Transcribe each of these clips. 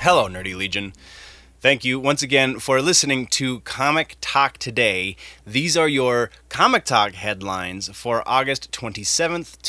Hello, Nerdy Legion. Thank you once again for listening to Comic Talk Today. These are your Comic Talk headlines for August 27th,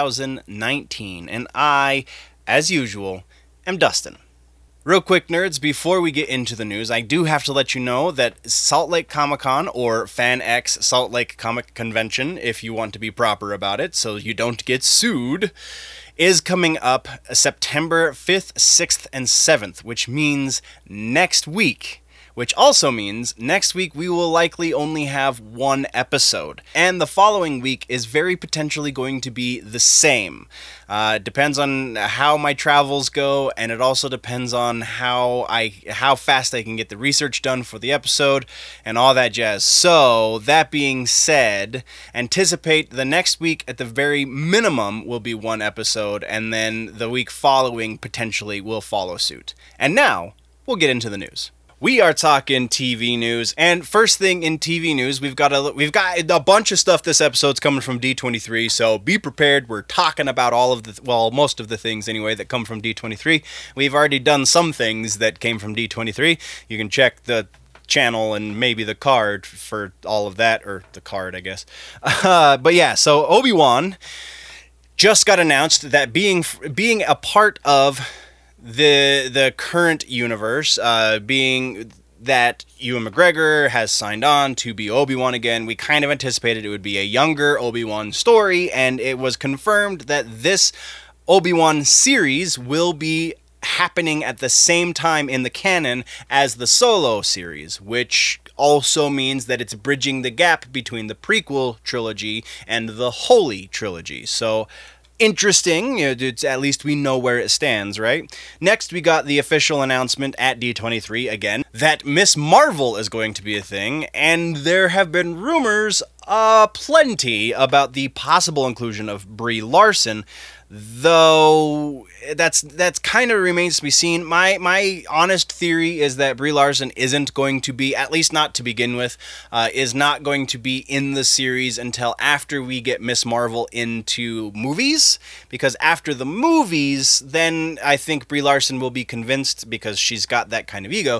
2019. And I, as usual, am Dustin. Real quick, nerds, before we get into the news, I do have to let you know that Salt Lake Comic Con, or FanX Salt Lake Comic Convention, if you want to be proper about it, so you don't get sued, is coming up September 5th, 6th, and 7th, which means next week. Which also means next week we will likely only have one episode. And the following week is very potentially going to be the same. Depends on how my travels go, and it also depends on how fast I can get the research done for the episode and all that jazz. So, that being said, anticipate the next week at the very minimum will be one episode, and then the week following potentially will follow suit. And now, we'll get into the news. We are talking TV news, and first thing in TV news, we've got a bunch of stuff this episode's coming from D23, so be prepared. We're talking about most of the things anyway that come from D23. We've already done some things that came from D23. You can check the channel and maybe the card for all of that, or the card, I guess. But yeah, so Obi-Wan just got announced that being a part of the current universe, being that Ewan McGregor has signed on to be Obi-Wan again, we kind of anticipated it would be a younger Obi-Wan story, and it was confirmed that this Obi-Wan series will be happening at the same time in the canon as the Solo series, which also means that it's bridging the gap between the prequel trilogy and the Holy trilogy. So interesting, at least we know where it stands, right? Next, we got the official announcement at D23 again that Ms. Marvel is going to be a thing, and there have been rumors plenty about the possible inclusion of Brie Larson, though that's kind of remains to be seen. My honest theory is that Brie Larson isn't going to be, at least not to begin with, is not going to be in the series until after we get Ms. Marvel into movies, because after the movies, then I think Brie Larson will be convinced, because she's got that kind of ego,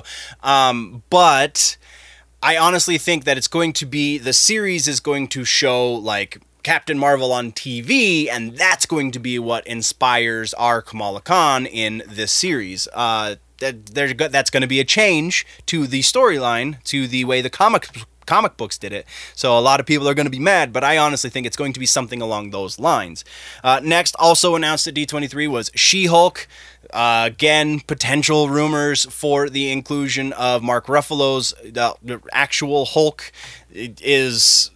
but I honestly think that it's going to be, the series is going to show, like, Captain Marvel on TV, and that's going to be what inspires our Kamala Khan in this series. That's going to be a change to the storyline, to the way the comic books did it. So a lot of people are going to be mad, but I honestly think it's going to be something along those lines. Next, also announced at D23 was She-Hulk. Again, potential rumors for the inclusion of Mark Ruffalo's actual Hulk is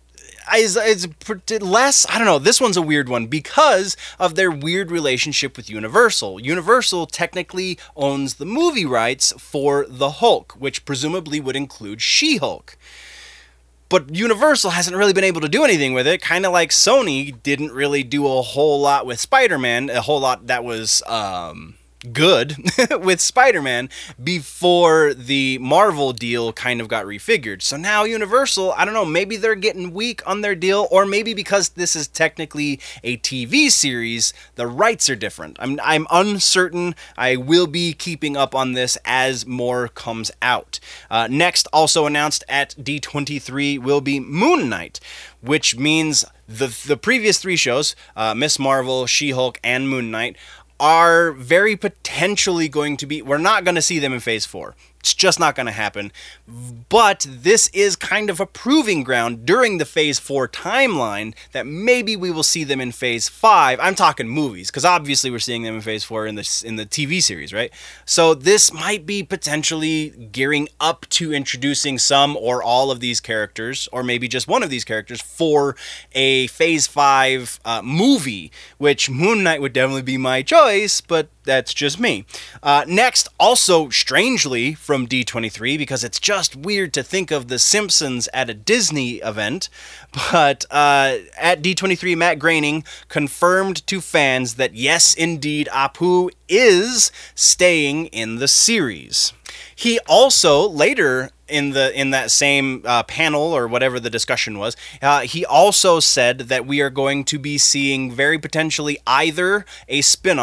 less, I don't know, this one's a weird one because of their weird relationship with Universal. Universal technically owns the movie rights for the Hulk, which presumably would include She-Hulk. But Universal hasn't really been able to do anything with it, kind of like Sony didn't really do a whole lot with Spider-Man, a whole lot that was good with Spider-Man before the Marvel deal kind of got refigured. So now Universal, I don't know, maybe they're getting weak on their deal, or maybe because this is technically a TV series, the rights are different. I'm uncertain. I will be keeping up on this as more comes out. Next, also announced at D23 will be Moon Knight, which means the previous three shows, Ms. Marvel, She-Hulk, and Moon Knight, are very potentially going to be, we're not going to see them in Phase 4. It's just not going to happen. But this is kind of a proving ground during the Phase 4 timeline that maybe we will see them in Phase 5. I'm talking movies, because obviously we're seeing them in Phase 4 in the TV series, right? So this might be potentially gearing up to introducing some or all of these characters, or maybe just one of these characters, for a Phase 5 movie, which Moon Knight would definitely be my choice, but that's just me. Next, also strangely from D23, because it's just weird to think of The Simpsons at a Disney event, but at D23, Matt Groening confirmed to fans that yes, indeed, Apu is staying in the series. He also later in that same panel, or whatever the discussion was, he also said that we are going to be seeing very potentially either a spin-off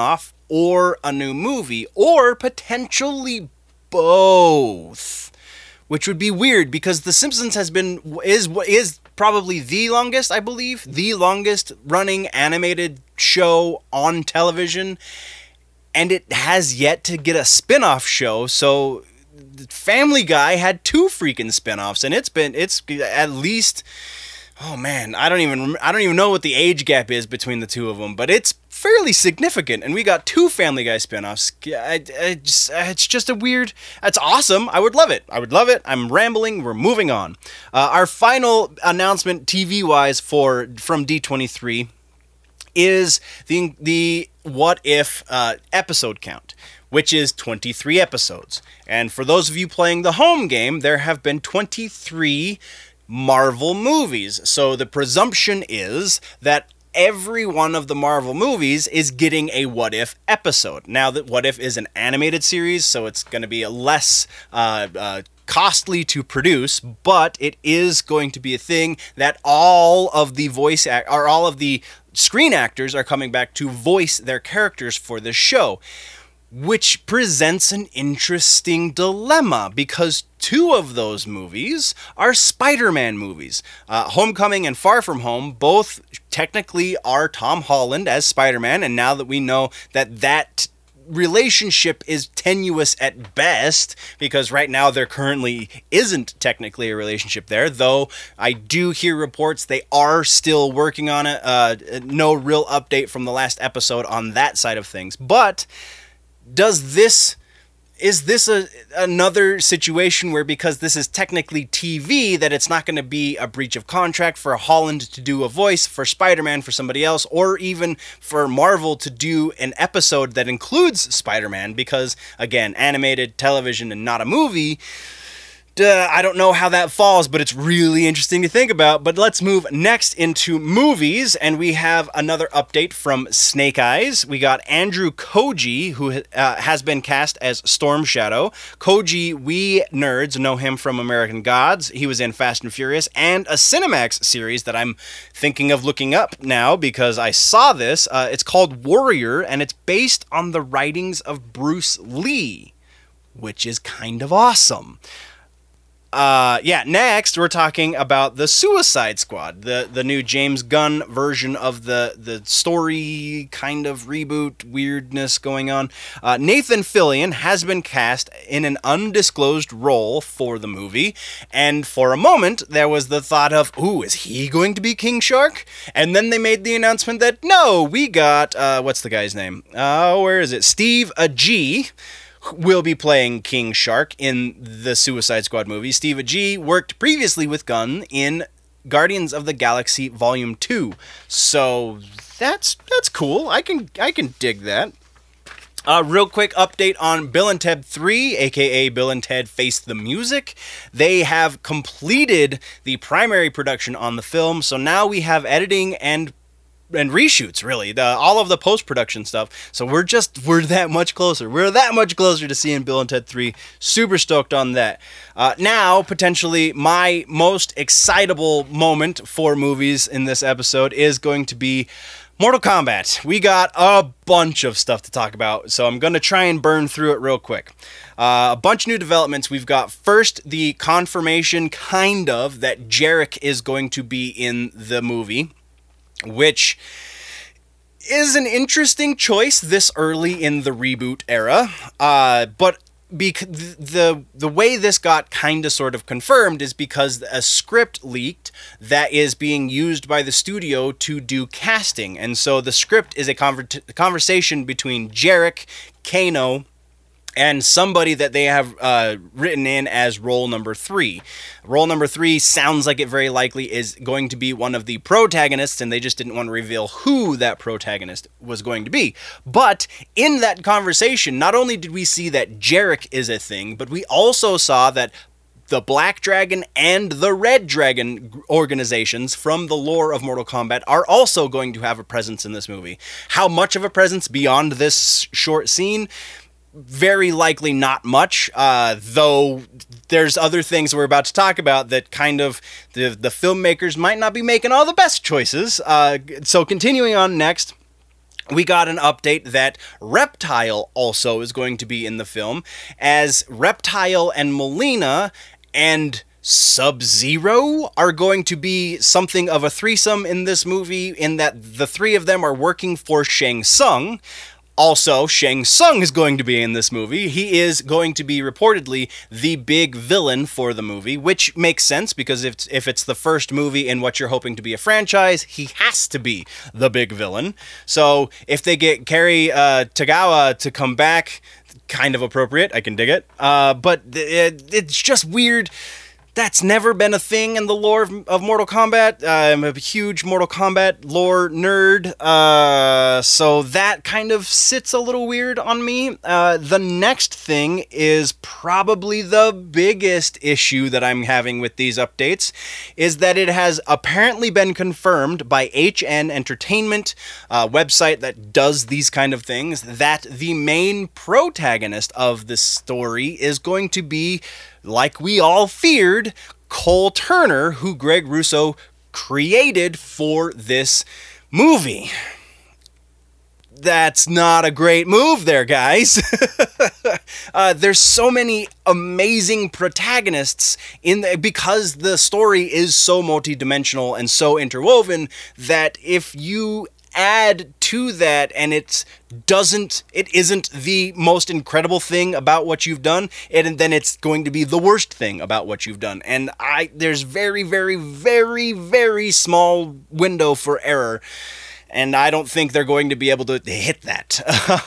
or a new movie, or potentially both, which would be weird because The Simpsons is probably the longest, I believe, the longest running animated show on television, and it has yet to get a spin-off show. So Family Guy had 2 freaking spin-offs, and it's at least, oh man, I don't even know what the age gap is between the 2 of them, but it's fairly significant, and we got 2 Family Guy spin-offs. It's just a weird, that's awesome. I would love it. I'm rambling. We're moving on. Our final announcement TV-wise from D23 is the What If episode count, which is 23 episodes. And for those of you playing the home game, there have been 23 Marvel movies. So the presumption is that every one of the Marvel movies is getting a What If episode. Now that What If is an animated series, so it's going to be a less costly to produce, but it is going to be a thing that all of the screen actors are coming back to voice their characters for the show, which presents an interesting dilemma because 2 of those movies are Spider-Man movies. Homecoming and Far From Home both technically are Tom Holland as Spider-Man, and now that we know that relationship is tenuous at best, because right now there currently isn't technically a relationship there, though I do hear reports they are still working on it. No real update from the last episode on that side of things. But is this another situation where, because this is technically TV, that it's not going to be a breach of contract for Holland to do a voice for Spider-Man for somebody else, or even for Marvel to do an episode that includes Spider-Man, because, again, animated television and not a movie? I don't know how that falls, but it's really interesting to think about. But let's move next into movies, and we have another update from Snake Eyes. We got Andrew Koji, who has been cast as Storm Shadow. Koji, we nerds know him from American Gods. He was in Fast and Furious, and a Cinemax series that I'm thinking of looking up now because I saw this. It's called Warrior, and it's based on the writings of Bruce Lee, which is kind of awesome. Next we're talking about the Suicide Squad, the new James Gunn version of the story kind of reboot weirdness going on. Nathan Fillion has been cast in an undisclosed role for the movie, and for a moment there was the thought of, ooh, is he going to be King Shark? And then they made the announcement that, no, we got, what's the guy's name? Where is it? Steve Agee will be playing King Shark in the Suicide Squad movie. Steve Agee worked previously with Gunn in Guardians of the Galaxy Volume 2. So that's cool. I can dig that. Real quick update on Bill and Ted 3, aka Bill and Ted Face the Music. They have completed the primary production on the film, so now we have editing and reshoots, really, all of the post-production stuff. So we're that much closer. We're that much closer to seeing Bill and Ted 3. Super stoked on that. Now, potentially, my most excitable moment for movies in this episode is going to be Mortal Kombat. We got a bunch of stuff to talk about, so I'm going to try and burn through it real quick. A bunch of new developments. We've got first the confirmation, kind of, that Jarek is going to be in the movie, which is an interesting choice this early in the reboot era. But the way this got kind of sort of confirmed is because a script leaked that is being used by the studio to do casting. And so the script is a conversation between Jarek, Kano, and somebody that they have written in as role number 3. Role number 3 sounds like it very likely is going to be one of the protagonists, and they just didn't want to reveal who that protagonist was going to be. But in that conversation, not only did we see that Jarek is a thing, but we also saw that the Black Dragon and the Red Dragon organizations from the lore of Mortal Kombat are also going to have a presence in this movie. How much of a presence beyond this short scene? Very likely not much, though there's other things we're about to talk about that kind of the filmmakers might not be making all the best choices. So continuing on next, we got an update that Reptile also is going to be in the film, as Reptile and Melina and Sub-Zero are going to be something of a threesome in this movie, in that the three of them are working for Shang Tsung. Also, Shang Tsung is going to be in this movie. He is going to be reportedly the big villain for the movie, which makes sense because if it's the first movie in what you're hoping to be a franchise, he has to be the big villain. So if they get Cary Tagawa to come back, kind of appropriate. I can dig it. But it's just weird. That's never been a thing in the lore of Mortal Kombat. I'm a huge Mortal Kombat lore nerd, so that kind of sits a little weird on me. The next thing is probably the biggest issue that I'm having with these updates, is that it has apparently been confirmed by HN Entertainment, a website that does these kind of things, that the main protagonist of the story is going to be, like we all feared, Cole Turner, who Greg Russo created for this movie. That's not a great move there, guys. There's so many amazing protagonists because the story is so multidimensional and so interwoven, that if you add to that and it isn't the most incredible thing about what you've done, and then it's going to be the worst thing about what you've done. And there's very, very, very, very small window for error, and I don't think they're going to be able to hit that.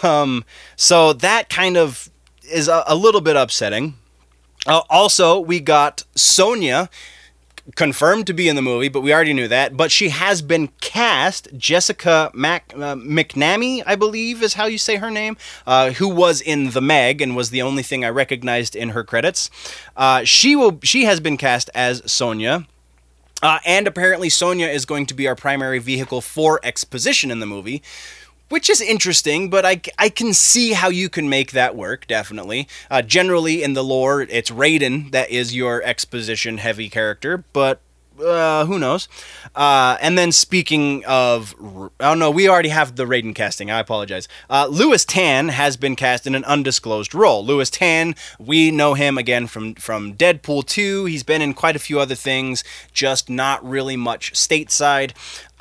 So that kind of is a little bit upsetting. Also, we got Sonya confirmed to be in the movie, but we already knew that. But she has been cast. Jessica McNamee, I believe is how you say her name, who was in The Meg and was the only thing I recognized in her credits. She has been cast as Sonya. And apparently Sonya is going to be our primary vehicle for exposition in the movie, which is interesting, but I can see how you can make that work, definitely. Generally, in the lore, it's Raiden that is your exposition-heavy character, but who knows? And then speaking of... Oh, no, we already have the Raiden casting. I apologize. Lewis Tan has been cast in an undisclosed role. Lewis Tan, we know him, again, from Deadpool 2. He's been in quite a few other things, just not really much stateside.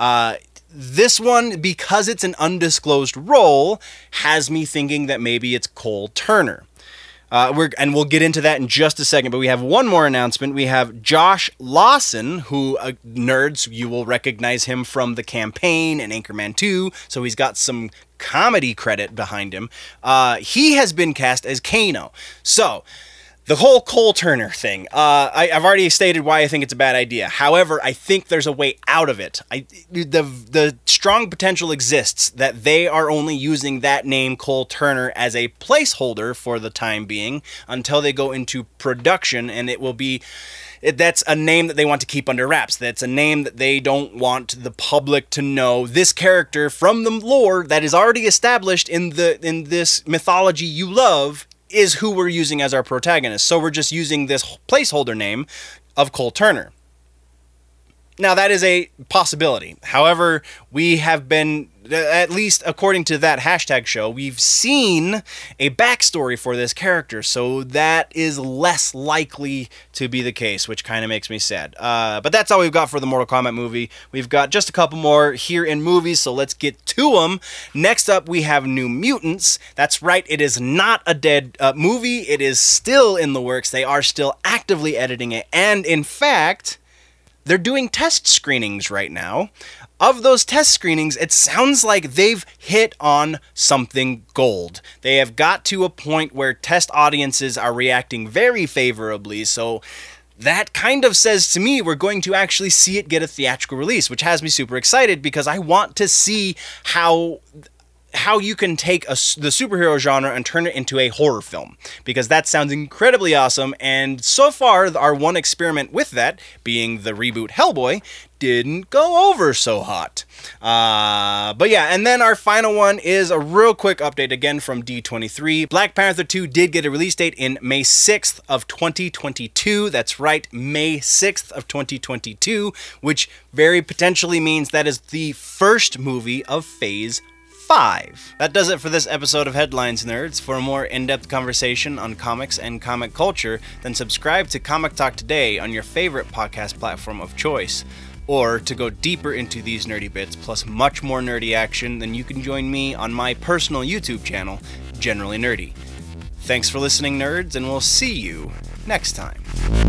This one, because it's an undisclosed role, has me thinking that maybe it's Cole Turner. And we'll get into that in just a second, but we have one more announcement. We have Josh Lawson, who, nerds, you will recognize him from The Campaign and Anchorman 2, so he's got some comedy credit behind him. He has been cast as Kano. So, the whole Cole Turner thing, I've already stated why I think it's a bad idea. However, I think there's a way out of it. The strong potential exists that they are only using that name, Cole Turner, as a placeholder for the time being until they go into production, and it will be... That's a name that they want to keep under wraps. That's a name that they don't want the public to know. This character from the lore that is already established in this mythology you love is who we're using as our protagonist. So we're just using this placeholder name of Cole Turner. Now, that is a possibility. However, we have been, at least according to that hashtag show, we've seen a backstory for this character, so that is less likely to be the case, which kind of makes me sad. But that's all we've got for the Mortal Kombat movie. We've got just a couple more here in movies, so let's get to them. Next up, we have New Mutants. That's right, it is not a dead movie. It is still in the works. They are still actively editing it, and in fact... they're doing test screenings right now. Of those test screenings, it sounds like they've hit on something gold. They have got to a point where test audiences are reacting very favorably, so that kind of says to me we're going to actually see it get a theatrical release, which has me super excited because I want to see how you can take the superhero genre and turn it into a horror film, because that sounds incredibly awesome, and so far our one experiment with that, being the reboot Hellboy, didn't go over so hot. But yeah, and then our final one is a real quick update again from D23. Black Panther 2 did get a release date in May 6th of 2022. That's right, May 6th of 2022, which very potentially means that is the first movie of Phase 5. That does it for this episode of Headlines Nerds. For a more in-depth conversation on comics and comic culture, then subscribe to Comic Talk Today on your favorite podcast platform of choice. Or to go deeper into these nerdy bits, plus much more nerdy action, then you can join me on my personal YouTube channel, Generally Nerdy. Thanks for listening, nerds, and we'll see you next time.